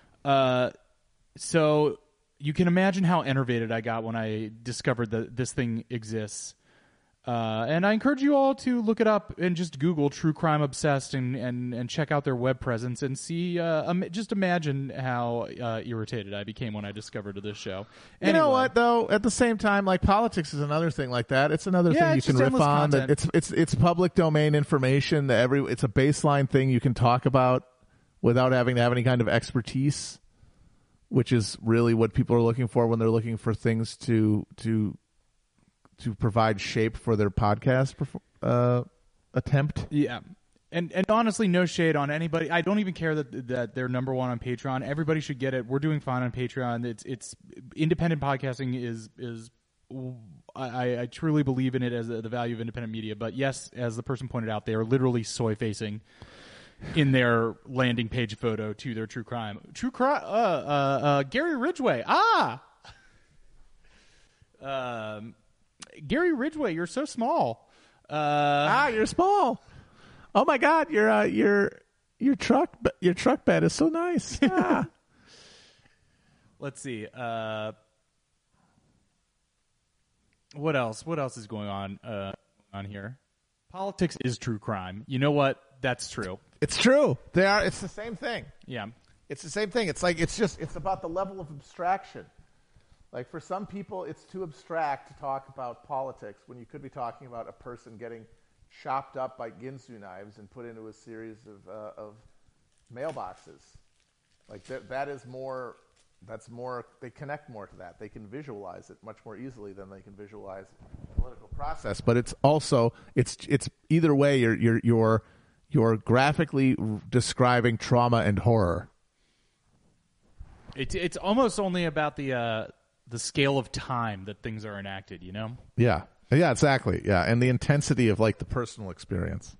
So you can imagine how enervated I got when I discovered that this thing exists. And I encourage you all to look it up and just Google True Crime Obsessed and check out their web presence and see. Just imagine how irritated I became when I discovered this show. Anyway. You know what, though? At the same time, like, politics is another thing like that. It's another thing you can riff on. That it's public domain information. That it's a baseline thing you can talk about without having to have any kind of expertise, which is really what people are looking for when they're looking for things to provide shape for their podcast attempt. Yeah. And honestly, no shade on anybody. I don't even care that they're number one on Patreon. Everybody should get it. We're doing fine on Patreon. It's independent podcasting is I truly believe in it as the value of independent media. But yes, as the person pointed out, they are literally soy facing in their landing page photo to their true crime. Gary Ridgway. Gary Ridgway, you're so small. You're small. Oh my God, your truck bed is so nice. Let's see. What else? What else is going on here? Politics is true crime. You know what? That's true. It's true. It's the same thing. Yeah. It's the same thing. It's like it's about the level of abstraction. Like, for some people, it's too abstract to talk about politics when you could be talking about a person getting chopped up by Ginsu knives and put into a series of mailboxes. Like, that's more, they connect more to that. They can visualize it much more easily than they can visualize the political process. But it's also, it's either way, you're graphically describing trauma and horror. It's almost only about the scale of time that things are enacted, you know? Yeah, exactly. Yeah, and the intensity of like the personal experience.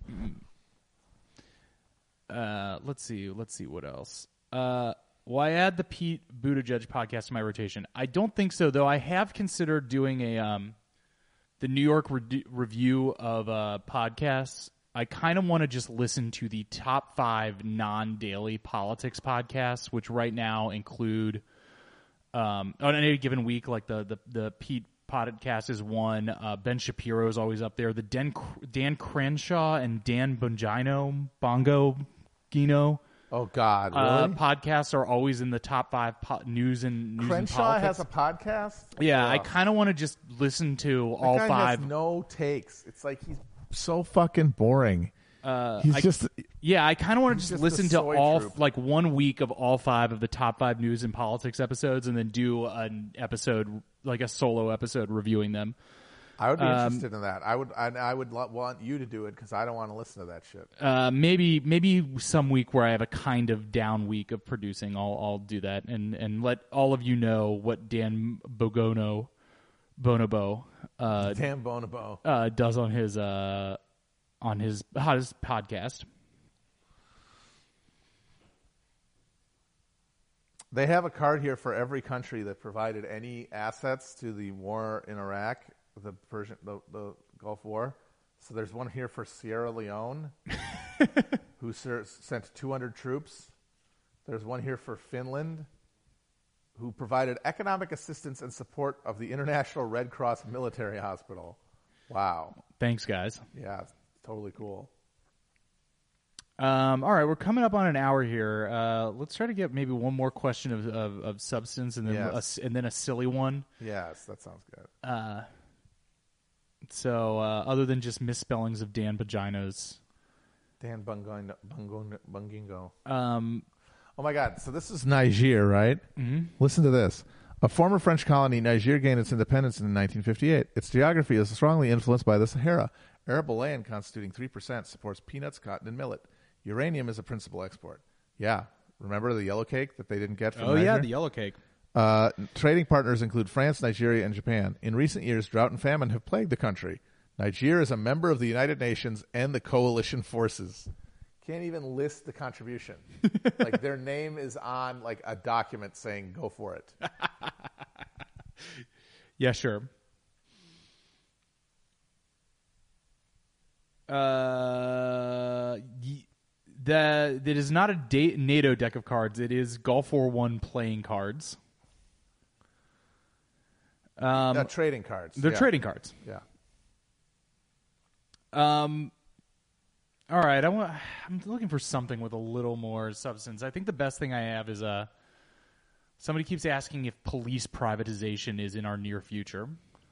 Let's see what else. Will I add the Pete Buttigieg podcast to my rotation? I don't think so, though. I have considered doing the New York review of podcasts. I kind of want to just listen to the top 5 non-daily politics podcasts, which right now include on any given week, like the Pete podcast is one. Ben Shapiro is always up there. The Dan Crenshaw and Dan Bongo Gino. Oh God, really? Podcasts are always in the top 5 news and Crenshaw has a podcast. Yeah, I kind of want to just listen to all that guy 5. Has no takes. It's like he's so fucking boring. I kind of want to just listen to all troop. like 1 week of all 5 of the top 5 news and politics episodes, and then do an episode, like a solo episode, reviewing them. I would be interested in that. I would want you to do it because I don't want to listen to that shit. Maybe some week where I have a kind of down week of producing, I'll do that and let all of you know what Dan Bonobo Dan Bonobo does on his hottest podcast. They have a card here for every country that provided any assets to the war in Iraq, the Gulf War. So there's one here for Sierra Leone, who sent 200 troops. There's one here for Finland, who provided economic assistance and support of the International Red Cross Military Hospital. Wow. Thanks, guys. Yeah, it's totally cool. All right, we're coming up on an hour here. Let's try to get maybe one more question of substance, and then and then a silly one. Yes, that sounds good. So other than just misspellings of Dan Vaginos. Dan Bungingo. Oh my God! So this is Niger, right? Mm-hmm. Listen to this. A former French colony, Niger gained its independence in 1958. Its geography is strongly influenced by the Sahara. Arable land constituting 3% supports peanuts, cotton, and millet. Uranium is a principal export. Yeah. Remember the yellow cake that they didn't get from Niger? Yeah, the yellow cake. Trading partners include France, Nigeria, and Japan. In recent years, drought and famine have plagued the country. Niger is a member of the United Nations and the coalition forces. Can't even list the contribution. Like their name is on like a document saying go for it. Yeah, sure. That is not a NATO deck of cards. It is Gulf War I playing cards. Trading cards. They're trading cards. Yeah. All right. I'm looking for something with a little more substance. I think the best thing I have is somebody keeps asking if police privatization is in our near future.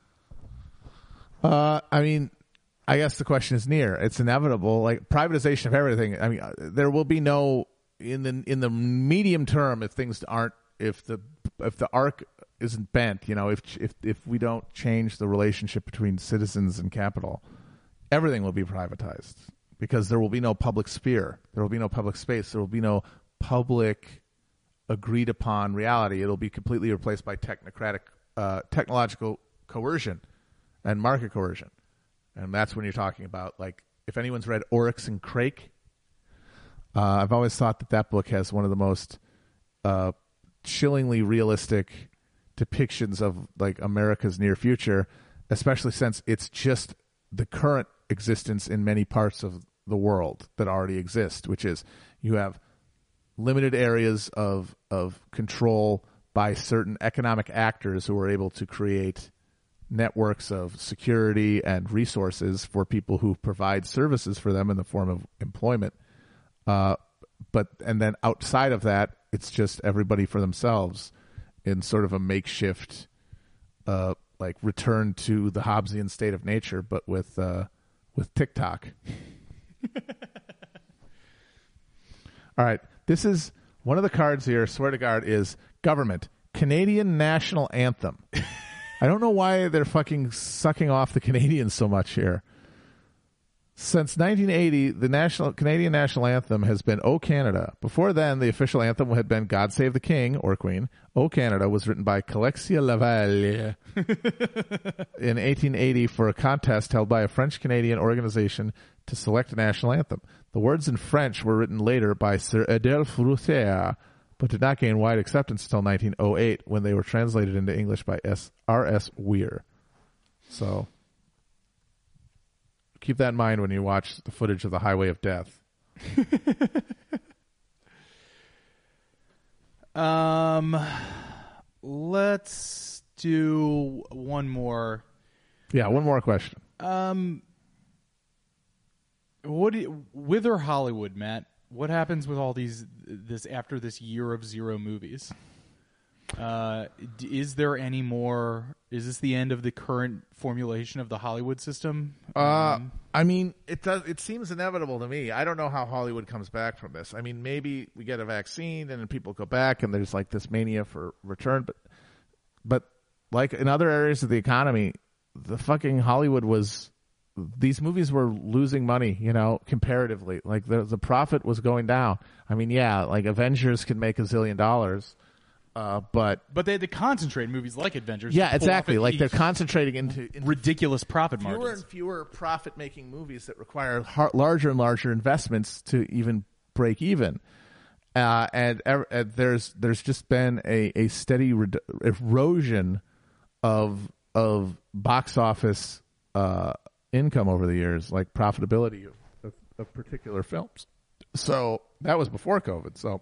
I mean, I guess the question is near. It's inevitable. Like privatization of everything. I mean, there will be no in the medium term if things aren't if the arc isn't bent. You know, if we don't change the relationship between citizens and capital, everything will be privatized because there will be no public sphere. There will be no public space. There will be no public agreed upon reality. It'll be completely replaced by technological coercion and market coercion. And that's when you're talking about, like, if anyone's read Oryx and Crake, I've always thought that book has one of the most chillingly realistic depictions of, like, America's near future, especially since it's just the current existence in many parts of the world that already exist, which is you have limited areas of control by certain economic actors who are able to create networks of security and resources for people who provide services for them in the form of employment. And then outside of that, it's just everybody for themselves in sort of a makeshift, like return to the Hobbesian state of nature, but with TikTok. All right. This is one of the cards here, swear to God, is government. Canadian national anthem. I don't know why they're fucking sucking off the Canadians so much here. Since 1980, the Canadian national anthem has been O Canada. Before then, the official anthem had been God Save the King or Queen. O Canada was written by Alexia Laval in 1880 for a contest held by a French-Canadian organization to select a national anthem. The words in French were written later by Sir Adolphe Rousseau, but did not gain wide acceptance until 1908 when they were translated into English by R.S. Weir. So keep that in mind when you watch the footage of the Highway of Death. Let's do one more. Yeah, one more question. With or Hollywood, Matt? What happens with all this after this year of zero movies? Is there any more? Is this the end of the current formulation of the Hollywood system? I mean, it seems inevitable to me. I don't know how Hollywood comes back from this. I mean, maybe we get a vaccine and then people go back and there's like this mania for return. But like in other areas of the economy, the fucking Hollywood was. These movies were losing money, you know, comparatively. Like the profit was going down. I mean, yeah, like Avengers can make $1 zillion. But they had to concentrate in movies like Avengers. yeah, to pull off exactly. Like they're these concentrating into ridiculous profit fewer margins. and fewer profit-making movies that require larger and larger investments to even break even. And there's just been a steady erosion of box office income over the years, like profitability of particular films. So that was before COVID. So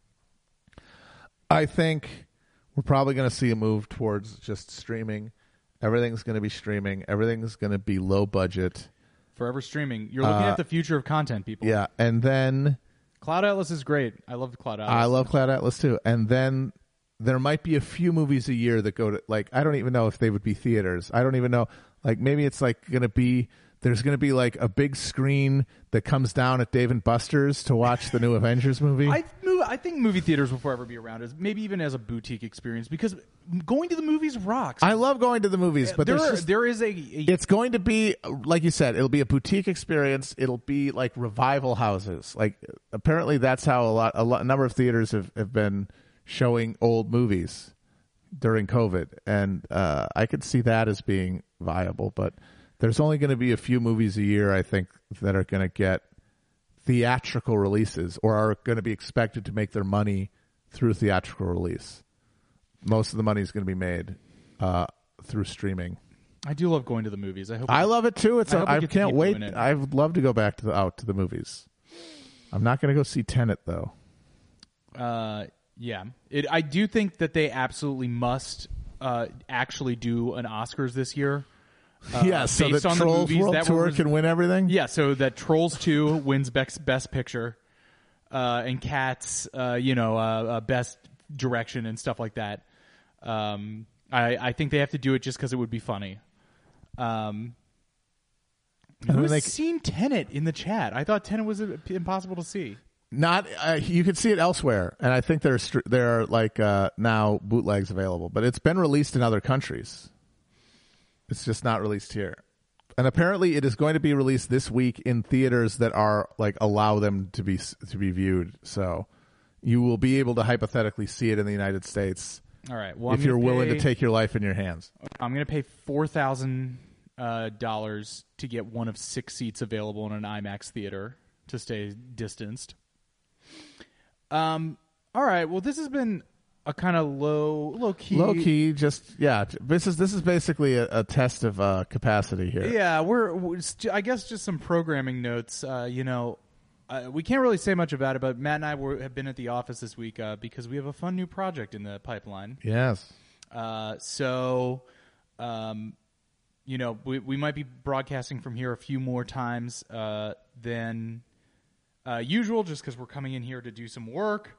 I think we're probably going to see a move towards just streaming. Everything's going to be streaming. Everything's going to be low budget. Forever streaming. You're looking at the future of content, people. Yeah, and then Cloud Atlas is great. I love Cloud Atlas. I love Cloud Atlas too. And then there might be a few movies a year that go to, like, I don't even know if they would be theaters. I don't even know. Like, maybe it's like going to be, there's going to be like a big screen that comes down at Dave & Buster's to watch the new Avengers movie. I think movie theaters will forever be around, as maybe even as a boutique experience, because going to the movies rocks. I love going to the movies, but there is it's going to be, like you said, it'll be a boutique experience. It'll be like revival houses. Like, apparently that's how a number of theaters have been showing old movies during COVID, and I could see that as being viable. But there's only going to be a few movies a year, I think, that are going to get theatrical releases or are going to be expected to make their money through theatrical release. Most of the money is going to be made through streaming. I do love going to the movies. I love it too. I can't wait. It. I would love to go back out to the movies. I'm not going to go see Tenet though. Yeah, I do think that they absolutely must actually do an Oscars this year. Yeah, so that Trolls World Tour can win everything? Yeah, so that Trolls 2 wins Best Picture, and Cats, Best Direction and stuff like that. I think they have to do it just because it would be funny. Who's seen Tenet in the chat? I thought Tenet was impossible to see. Not you can see it elsewhere, and I think there are like now bootlegs available, but it's been released in other countries. It's just not released here. And apparently it is going to be released this week in theaters that are like allow them to be viewed. So you will be able to hypothetically see it in the United States. All right. Well, if you're willing to take your life in your hands. I'm going to pay $4,000 to get one of 6 seats available in an IMAX theater to stay distanced. All right. Well, this has been a kind of low key. Just yeah. This is basically a test of capacity here. Yeah, we're I guess just some programming notes. We can't really say much about it, but Matt and I have been at the office this week because we have a fun new project in the pipeline. Yes. We might be broadcasting from here a few more times than usual, just because we're coming in here to do some work.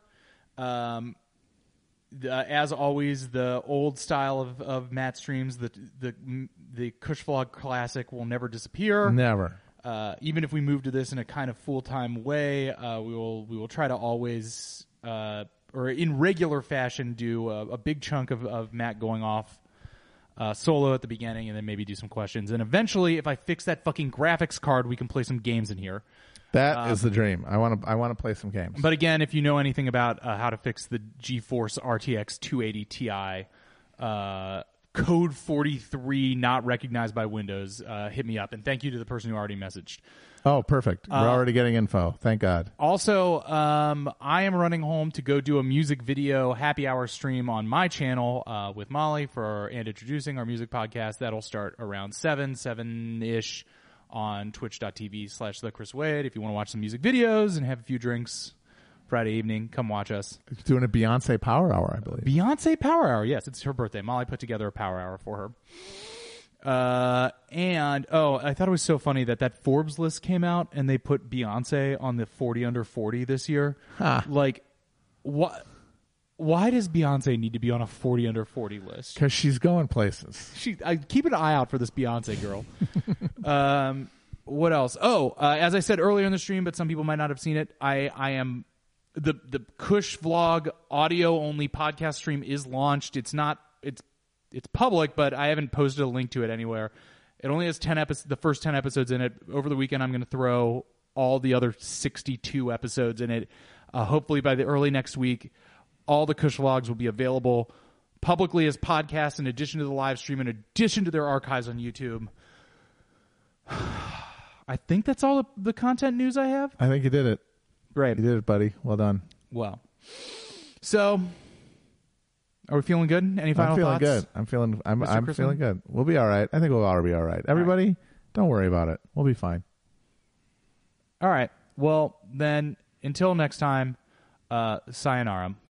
As always, the old style of Matt streams, the Kush Vlog Classic will never disappear. Never. Even if we move to this in a kind of full-time way, we will try to always, or in regular fashion, do a big chunk of Matt going off solo at the beginning, and then maybe do some questions. And eventually, if I fix that fucking graphics card, we can play some games in here. That is the dream. I want to play some games. But again, if you know anything about how to fix the GeForce RTX 280 Ti, code 43 not recognized by Windows, hit me up. And thank you to the person who already messaged. Oh, perfect. We're already getting info. Thank God. Also, I am running home to go do a music video happy hour stream on my channel with Molly and introducing our music podcast. That'll start around 7-ish. On twitch.tv/The Chris Wade. If you want to watch some music videos and have a few drinks Friday evening, come watch us. Doing a Beyonce Power Hour, I believe. Beyonce Power Hour, yes. It's her birthday. Molly put together a Power Hour for her. I thought it was so funny that Forbes list came out and they put Beyonce on the 40 under 40 this year. Huh. Like, what? Why does Beyonce need to be on a 40 under 40 list? Because she's going places. I keep an eye out for this Beyonce girl. What else? As I said earlier in the stream, but some people might not have seen it, I am the Kush Vlog audio only podcast stream is launched. It's public, but I haven't posted a link to it anywhere. It only has 10 episodes, the first 10 episodes in it. Over the weekend, I'm going to throw all the other 62 episodes in it. Hopefully by the early next week, all the Kush Vlogs will be available publicly as podcasts in addition to the live stream, in addition to their archives on YouTube. I think that's all the content news I have. I think you did it. Great. You did it, buddy. Well done. Well, so are we feeling good? Any final thoughts? I'm feeling good. I'm Chrisman? feeling good. We'll be all right. I think we'll all be all right. Everybody, don't worry about it. We'll be fine. All right. Well, then until next time, sayonara.